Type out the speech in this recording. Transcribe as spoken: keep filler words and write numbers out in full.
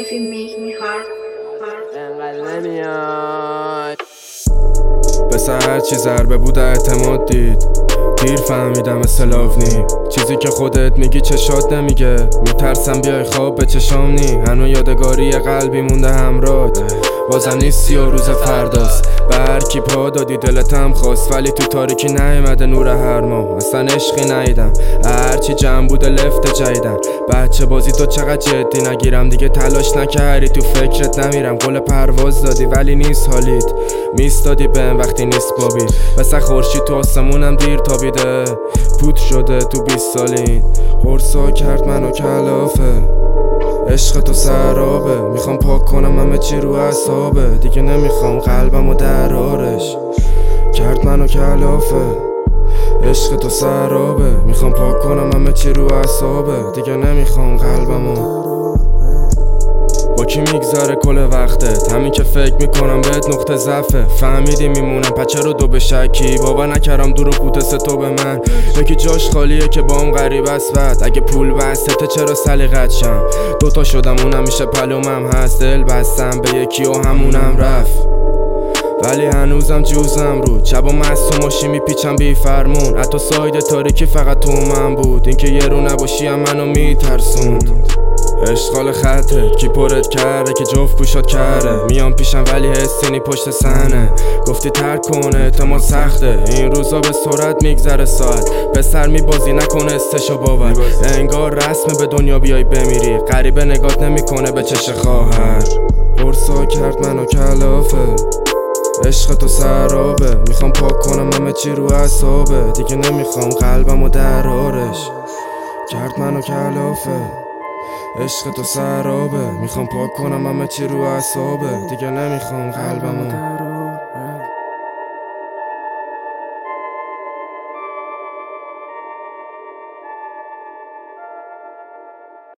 if you make me hard, hard. انقدر نمیاد بسه هرچی ضربه بود اعتماد دید دیر فهمیدم اسلاف نی چیزی که خودت میگی چشات نمیگه میترسم بیای خواب به چشام نی هنو یادگاری قلبی مونده همرات بازم نیستی و روز فرداست به هر کی پا دادی دلت هم خواست ولی تو تاریکی نیومده نور هر ماه اصلا عشقی نیدم هرچی جمع بوده لفت جیدن بچه بازی تو چقدر جدی نگیرم دیگه تلاش نکردی تو فکرت نمیرم قول پرواز دادی ولی نیست حالیت میستادی بهم وقتی نیست بابی بسه خورشید تو آسمونم دیر تابیده پود شده تو بیست سالین قرصا کرد منو کلافه عشق تو سرابه میخوام پاک کنم همه چی رو اعصابه دیگه نمیخوام قلبمو درارش کرد منو کلافه عشق تو سرابه میخوام پاک کنم همه چی رو اعصابه دیگه نمیخوام قلبمو با کی میگذره کل وقتت همین که فکر میکنم بهت نقطه ضعفه فهمیدی میمونم پچه رو دو به شکی باور نکردم دور و قوتس تو به من یکی جاش خالیه که بام غریب است بعد اگه پول بسته چرا سلیقت شم دوتا شدم اونم میشه پلومم هست دل بستم به یکی و همونم رفت ولی هنوزم جوزم رو چب و معصوماشی میپیچم بی فرمون حتی ساید تاریکی فقط تو من بود اینکه یه رو نباشی هم منو میترسوند عشقال خطه کی پرت کرده که جفت گوشات کرده میام پیشم ولی حسینی پشت سنه گفتی ترک کنه اعتماد سخته این روزا به سرعت میگذره ساعت به سر میبازی نکنه استشو باور انگار رسمه به دنیا بیای بمیری غریبه نگات نمیکنه به چش خواهر قرصا کرد منو کلافه عشق تو سرابه میخوام پاک کنم همه چی رو اعصابه دیگه نمیخوام قلبمو درارش کرد منو کلافه عشق تو سرابه میخوام پاک کنم همه چی رو اعصابه دیگه نمیخوام قلبمو